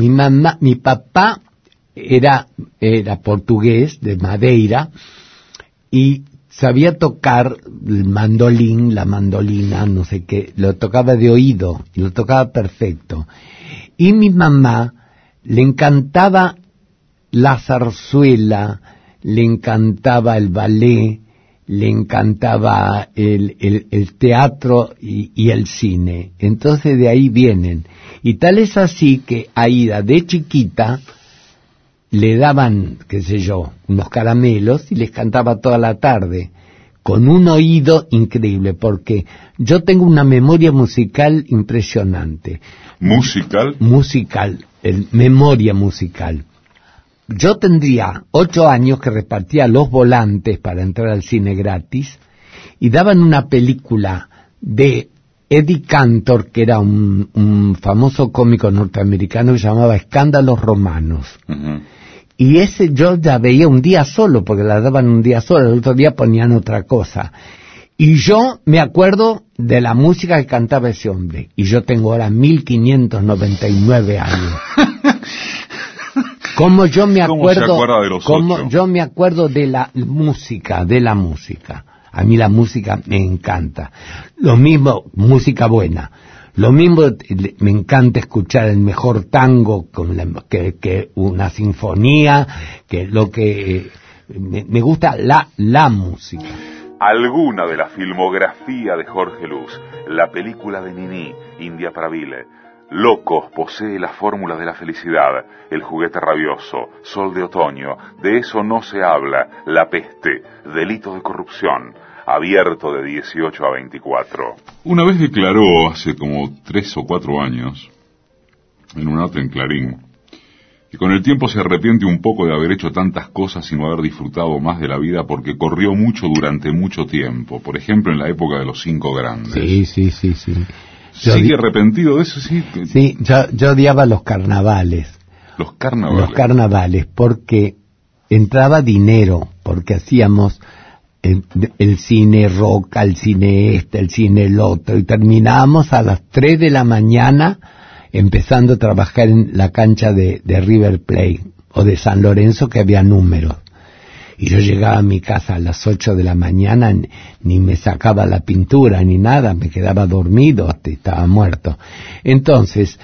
Mi papá era portugués, de Madeira, y sabía tocar el mandolín, la mandolina, no sé qué, lo tocaba de oído, y lo tocaba perfecto. Y mi mamá le encantaba la zarzuela, le encantaba el ballet, le encantaba el teatro y el cine. Entonces de ahí vienen. Y tal es así que Aida, de chiquita, le daban, qué sé yo, unos caramelos y les cantaba toda la tarde, con un oído increíble, porque yo tengo una memoria musical impresionante. ¿Musical? Musical, memoria musical. Yo tendría 8 años que repartía los volantes para entrar al cine gratis, y daban una película de Eddie Cantor, que era un famoso cómico norteamericano que se llamaba Escándalos Romanos. Uh-huh. Y ese yo ya veía un día solo, porque la daban un día solo, el otro día ponían otra cosa. Y yo me acuerdo de la música que cantaba ese hombre. Y yo tengo ahora 1599 años. Como yo me acuerdo, yo me acuerdo de la música. A mí la música me encanta. Lo mismo, música buena. Lo mismo, me encanta escuchar el mejor tango que una sinfonía, me gusta la música. Alguna de la filmografía de Jorge Luz, la película de Nini, India Pravile, Locos, posee la fórmula de la felicidad, El juguete rabioso, Sol de otoño, De eso no se habla, La peste, Delito de corrupción, abierto de 18 a 24. Una vez declaró, hace como 3 o 4 años, en una nota en Clarín, que con el tiempo se arrepiente un poco de haber hecho tantas cosas y no haber disfrutado más de la vida porque corrió mucho durante mucho tiempo. Por ejemplo, en la época de los 5 grandes. Sí. ¿Sigue arrepentido de eso? Sí, yo odiaba los carnavales. Los carnavales, porque entraba dinero, porque hacíamos el cine rock, el cine el cine el otro, y terminábamos a las 3 de la mañana empezando a trabajar en la cancha de River Plate o de San Lorenzo, que había números. Y yo llegaba a mi casa a las 8 de la mañana, ni me sacaba la pintura ni nada, me quedaba dormido, estaba muerto. Entonces,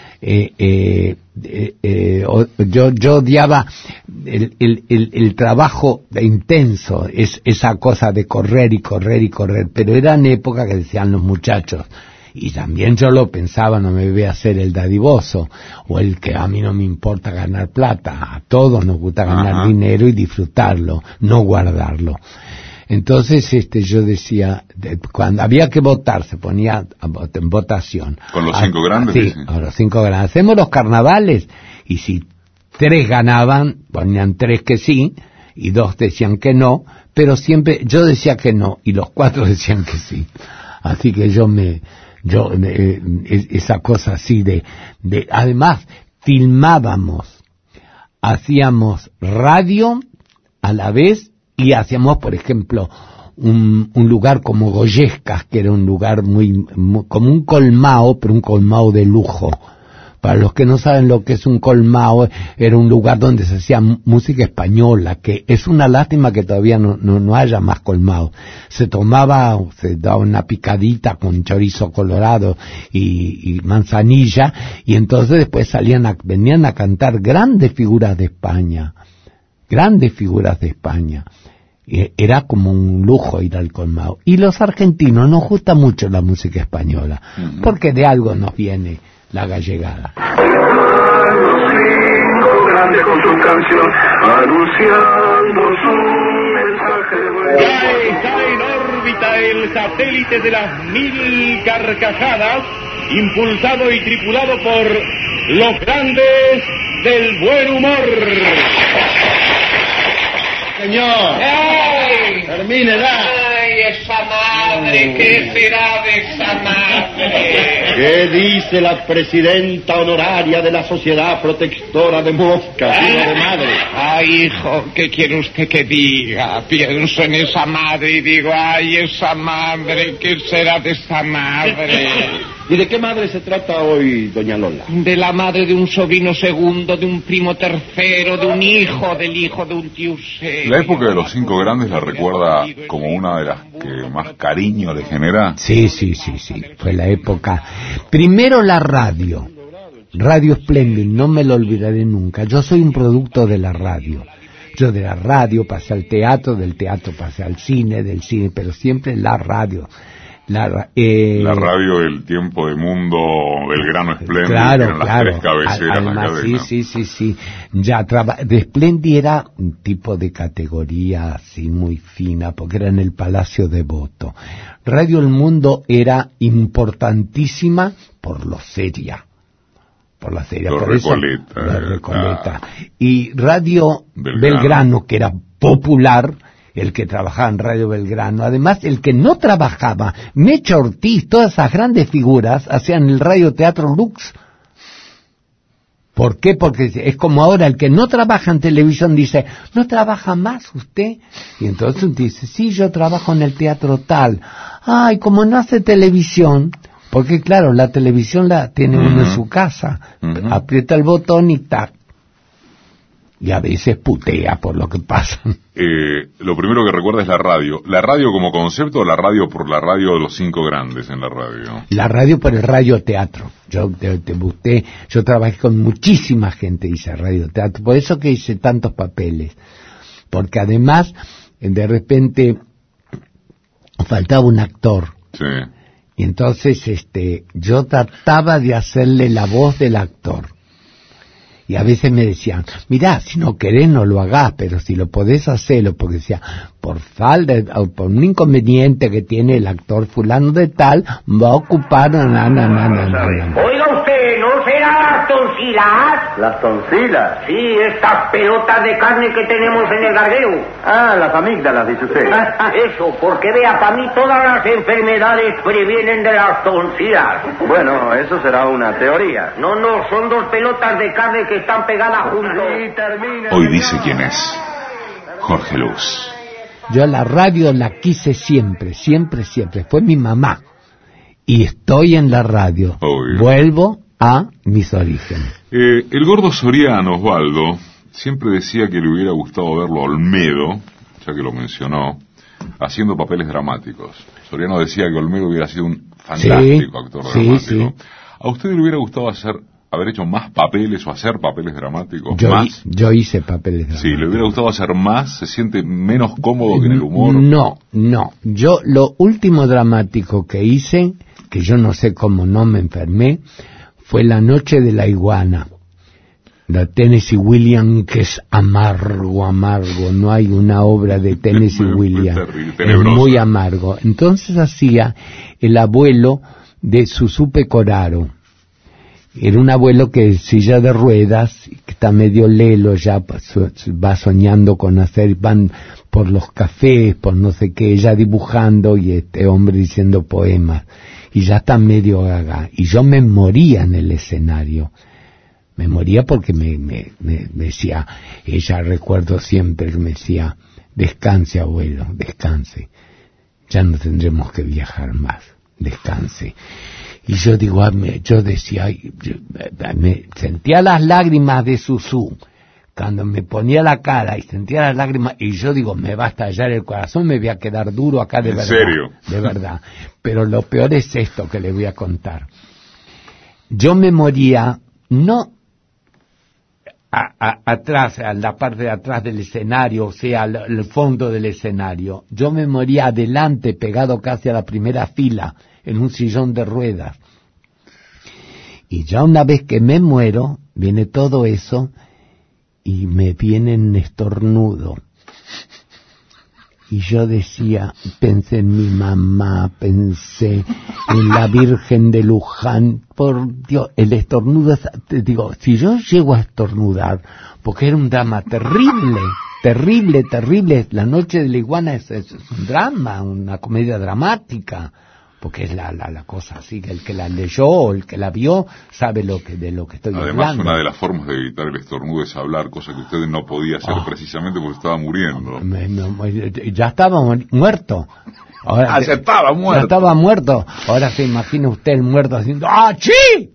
yo odiaba el trabajo intenso, esa cosa de correr, pero eran épocas que decían los muchachos, y también yo lo pensaba, no me voy a hacer el dadivoso, o el que a mí no me importa ganar plata. A todos nos gusta ganar dinero y disfrutarlo, no guardarlo. Entonces yo decía, cuando había que votar, se ponía en votación. ¿Con los 5 grandes? Sí, con los 5 grandes. Hacemos los carnavales, y si 3 ganaban, ponían 3 que sí, y 2 decían que no, pero siempre yo decía que no, y los 4 decían que sí. Así que esa cosa así además filmábamos, hacíamos radio a la vez, y hacíamos, por ejemplo, un lugar como Goyescas, que era un lugar muy como un colmao, pero un colmao de lujo. Para los que no saben lo que es un colmao, era un lugar donde se hacía música española, que es una lástima que todavía no haya más colmao. Se daba una picadita con chorizo colorado y manzanilla, y entonces después venían a cantar grandes figuras de España. Era como un lujo ir al colmado. Y los argentinos nos gusta mucho la música española, porque de algo nos viene la gallegada. Con su canción, anunciando su mensaje. Está en órbita el satélite de las 1000 carcajadas, impulsado y tripulado por los grandes del buen humor. Señor, termínela. ¡Ay, esa madre! ¿Qué será de esa madre? ¿Qué dice la presidenta honoraria de la Sociedad Protectora de Moscas, hija de madre? Ay, hijo, ¿qué quiere usted que diga? Pienso en esa madre y digo, ay, esa madre, ¿qué será de esa madre? ¿Y de qué madre se trata hoy, doña Lola? De la madre de un sobrino segundo, de un primo tercero, de un hijo, del hijo de un tío sexto. La época de los 5 grandes la recuerda como una de las que más cariño le genera. Sí, fue la época. Primero la radio, Radio Splendid, no me lo olvidaré nunca. Yo soy un producto de la radio. Yo de la radio pasé al teatro, del teatro pasé al cine, del cine, pero siempre la radio. La radio del Tiempo de Mundo, Belgrano Splendid, claro, eran las 3 cabeceras. Además, sí. Ya de Splendid era un tipo de categoría así muy fina, porque era en el Palacio Devoto. Radio El Mundo era importantísima por lo seria. Por la seria, por Recoleta, eso, la Recoleta. Y Radio Belgrano, que era popular, el que trabajaba en Radio Belgrano. Además, el que no trabajaba, Mecha Ortiz, todas esas grandes figuras, hacían el radioteatro Lux. ¿Por qué? Porque es como ahora, el que no trabaja en televisión dice, ¿no trabaja más usted? Y entonces dice, sí, yo trabajo en el teatro tal. Ay, como no hace televisión, porque claro, la televisión la tiene uno en su casa, aprieta el botón y tac. Y a veces putea por lo que pasa. Lo primero que recuerda es la radio. ¿La radio como concepto o la radio por la radio de los 5 grandes en la radio? La radio por el radioteatro. Yo trabajé con muchísima gente, hice radioteatro. Por eso que hice tantos papeles. Porque además, de repente, faltaba un actor. Sí. Y entonces, yo trataba de hacerle la voz del actor. Y a veces me decían, mirá, si no querés no lo hagás, pero si lo podés hacerlo, porque decía, por falta, o por un inconveniente que tiene el actor fulano de tal, va a ocupar, Oiga usted, ¿no será las tonsilas? ¿Las tonsilas? Sí, estas pelotas de carne que tenemos en el garguero. Ah, las amígdalas, dice usted. Eso, porque vea, para mí todas las enfermedades previenen de las tonsilas. Bueno, eso será una teoría. No, son 2 pelotas de carne que están pegadas juntos. Hoy dice quién es. Jorge Luz. Yo la radio la quise siempre. Fue mi mamá. Y estoy en la radio. Obvio. Vuelvo a mis orígenes. El gordo Soriano, Osvaldo, siempre decía que le hubiera gustado verlo a Olmedo, ya que lo mencionó, haciendo papeles dramáticos. Soriano decía que Olmedo hubiera sido un fantástico actor dramático. Sí. ¿A usted le hubiera gustado haber hecho más papeles o hacer papeles dramáticos? Yo hice papeles dramáticos. Sí, ¿le hubiera gustado hacer más? ¿Se siente menos cómodo que en el humor? No. Yo lo último dramático que hice, que yo no sé cómo no me enfermé, fue La Noche de la Iguana. De Tennessee Williams, que es amargo. No hay una obra de Tennessee Williams. Es muy amargo. Entonces hacía el abuelo de Susú Pecoraro. Era un abuelo que en silla de ruedas, que está medio lelo, ya va soñando con van por los cafés, por no sé qué, ella dibujando y este hombre diciendo poemas. Y ya está medio gaga. Y yo me moría en el escenario. Me moría porque me decía, ella recuerdo siempre que me decía, descanse abuelo, descanse. Ya no tendremos que viajar más, descanse. Y yo digo, yo decía, me sentía las lágrimas de Susú, cuando me ponía la cara y sentía las lágrimas, y yo digo, me va a estallar el corazón, me voy a quedar duro acá de verdad. ¿En serio? De verdad. Pero lo peor es esto que le voy a contar. Yo me moría, no atrás, a la parte de atrás del escenario, o sea, el fondo del escenario. Yo me moría adelante, pegado casi a la primera fila, en un sillón de ruedas. Y ya una vez que me muero, viene todo eso y me viene un estornudo. Y yo decía, pensé en mi mamá, pensé en la Virgen de Luján. Por Dios, el estornudo, digo, si yo llego a estornudar, porque era un drama terrible, terrible. La noche de la iguana es un drama, una comedia dramática, porque es la cosa así, que el que la leyó o el que la vio sabe de lo que estoy hablando. Además, una de las formas de evitar el estornudo es hablar, cosa que usted no podía hacer precisamente porque estaba muriendo. Ya estaba muerto. Ahora, ya estaba muerto. Ya estaba muerto. Ahora se imagina usted el muerto haciendo ¡achí!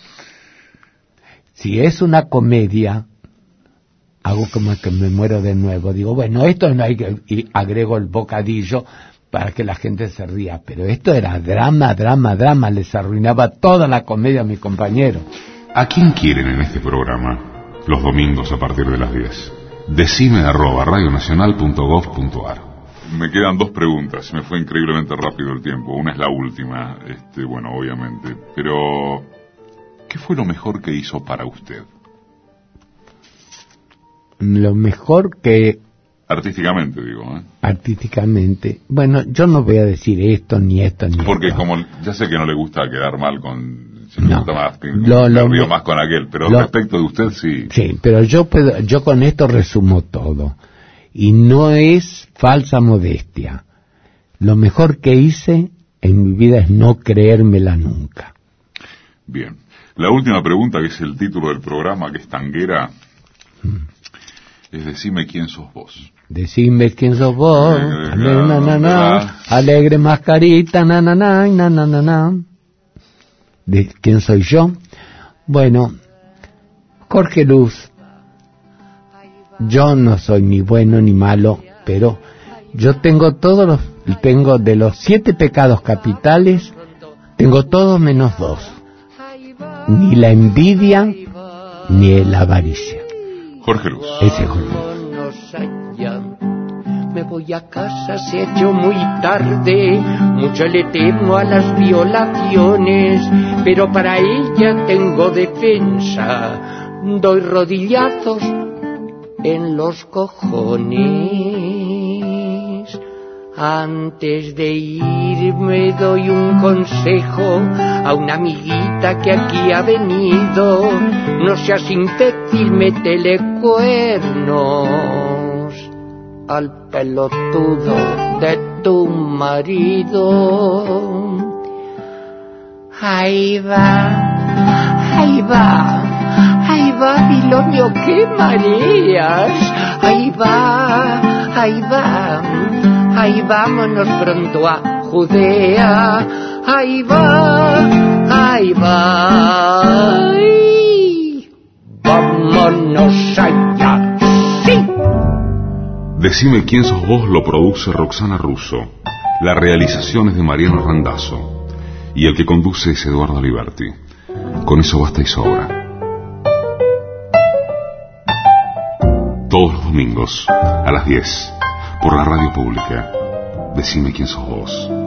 Si es una comedia, hago como que me muero de nuevo. Digo, bueno, esto no hay que... Y agrego el bocadillo para que la gente se ría, pero esto era drama, les arruinaba toda la comedia a mi compañero. ¿A quién quieren en este programa? Los domingos a partir de las 10. Decime@radionacional.gov.ar. Me quedan 2 preguntas, me fue increíblemente rápido el tiempo, una es la última, bueno, obviamente, pero ¿qué fue lo mejor que hizo para usted? Lo mejor que... Artísticamente, digo, Artísticamente. Bueno, yo no voy a decir esto, ni esto. Porque como ya sé que no le gusta quedar mal con... Si le gusta más, me río más con aquel, pero respecto de usted sí. Sí, pero yo con esto resumo todo. Y no es falsa modestia. Lo mejor que hice en mi vida es no creérmela nunca. Bien. La última pregunta, que es el título del programa, que es tanguera, es decime quién sos vos. Decime quién sos vos, alegre mascarita, ¿De quién soy yo? Bueno, Jorge Luz, yo no soy ni bueno ni malo, pero yo tengo tengo de los 7 pecados capitales, tengo todos menos 2. Ni la envidia, ni la avaricia. Jorge Luz. Ese Jorge Luz. Me voy a casa, se ha hecho muy tarde, mucho le temo a las violaciones, pero para ella tengo defensa, doy rodillazos en los cojones. Antes de irme doy un consejo a una amiguita que aquí ha venido, no seas imbécil, métele cuernos al pelotudo de tu marido. Ahí va, Babilonio, qué mareas. Ahí vámonos pronto a Judea. Ahí va, vámonos allá, sí. Decime quién sos vos lo produce Roxana Russo. La realización es de Mariano Randazzo. Y el que conduce es Eduardo Aliberti. Con eso basta y sobra. Todos los domingos, a las 10, por la radio pública. Decime quién sos vos.